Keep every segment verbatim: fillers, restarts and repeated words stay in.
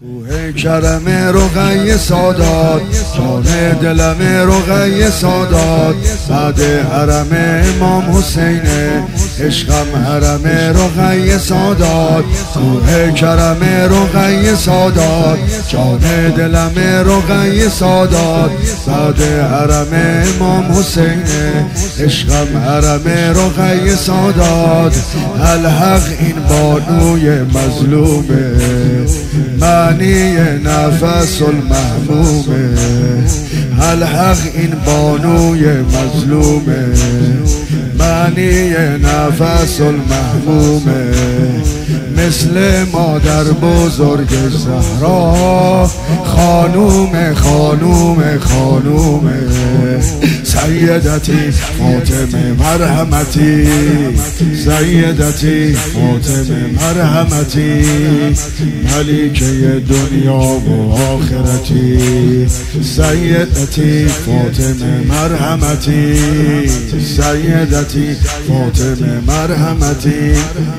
کوه کرم رقیه سادات، جان دلم رقیه سادات، بعد حرم امام حسین عشقم حرم رقیه سادات. کوه کرم رقیه سادات، جان دلم رقیه سادات، بعد حرم امام حسین عشقم حرم رقیه سادات. الحق این بانوی مظلومه، معنی نفس المحمومه. الحق این بانوی مظلومه، معنی نفس المحمومه. مثل مادر بزرگ زهرا، خانوم خانوم خانومه. سیدتی فاطمه مرحمتی، سیدتی فاطمه مرحمتی، ملکه دنیا و آخرتی. سیدتی فاطمه مرحمتی، سیدتی فاطمه مرحمتی،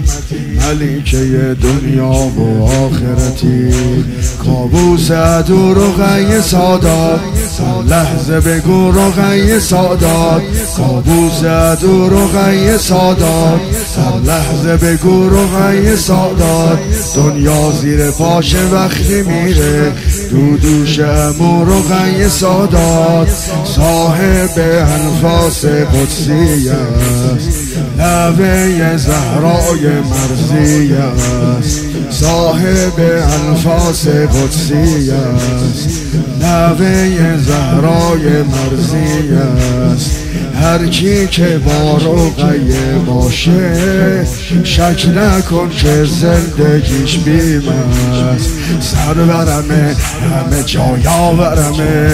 ملکه دنیا و آخرتی. کابوس عدو رقیه سادات، لحظه بگو رقیه سادات. کابوس عدو رقیه سادات، لحظه بگو رقیه سادات. دنیا زیر پاش وقتی میره، دودوش امو رقیه سادات. صاحب انفاس قدسی است، نوه زهرای مرضی است. صاحب انفاس قدسی است، نوه زهرای مرضی است. هر کی که با رقیه باشه، شک نکن که زندگیش بیم است. سرورمه همه جایاورمه،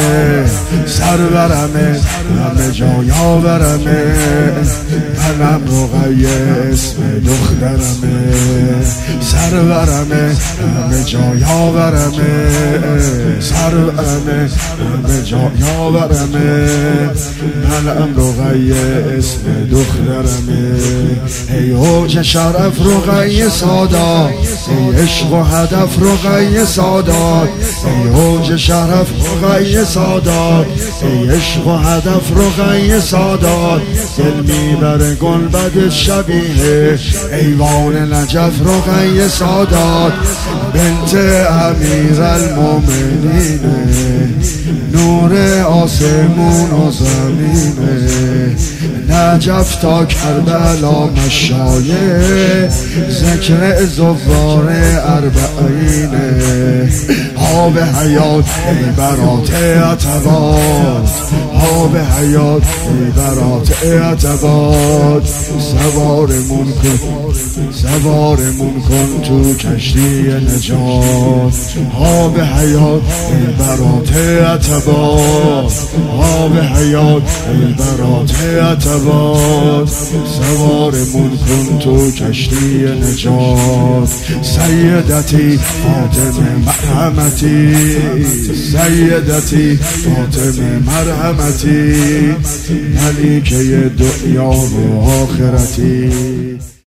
سرورمه همه جایاورمه. منم رقیه اسم دخترمه، سرورمه همه جایاورمه، سرورمه همه جایاورمه. منم رقیه اسم دخترمه. ای اوج شرف رقیه سادات، ای عشق و هدف رقیه سادات. ای اوج شرف رقیه سادات، ای عشق و هدف رقیه سادات. دل میبره گلبد شبیه ایوان نجف رقیه سادات. بنت امیر المومنین، نور آسمون و زمینه. نجف تا کربلا مشایع، ذکر زوار اربعینه. آب حیات ای برات اعتباد، آب حیات ای برات اعتباد. سوارمون کن، سوارمون کن تو کشتی نجات. آب حیات ای برات اعتباد، آب حیات ای برات اعتباد. سوارمون کن تو کشتی نجات. سیدتی فاطمه مرحمتی، سیدتی فاطمه مرحمتی، ملکه دنیا و آخرتی.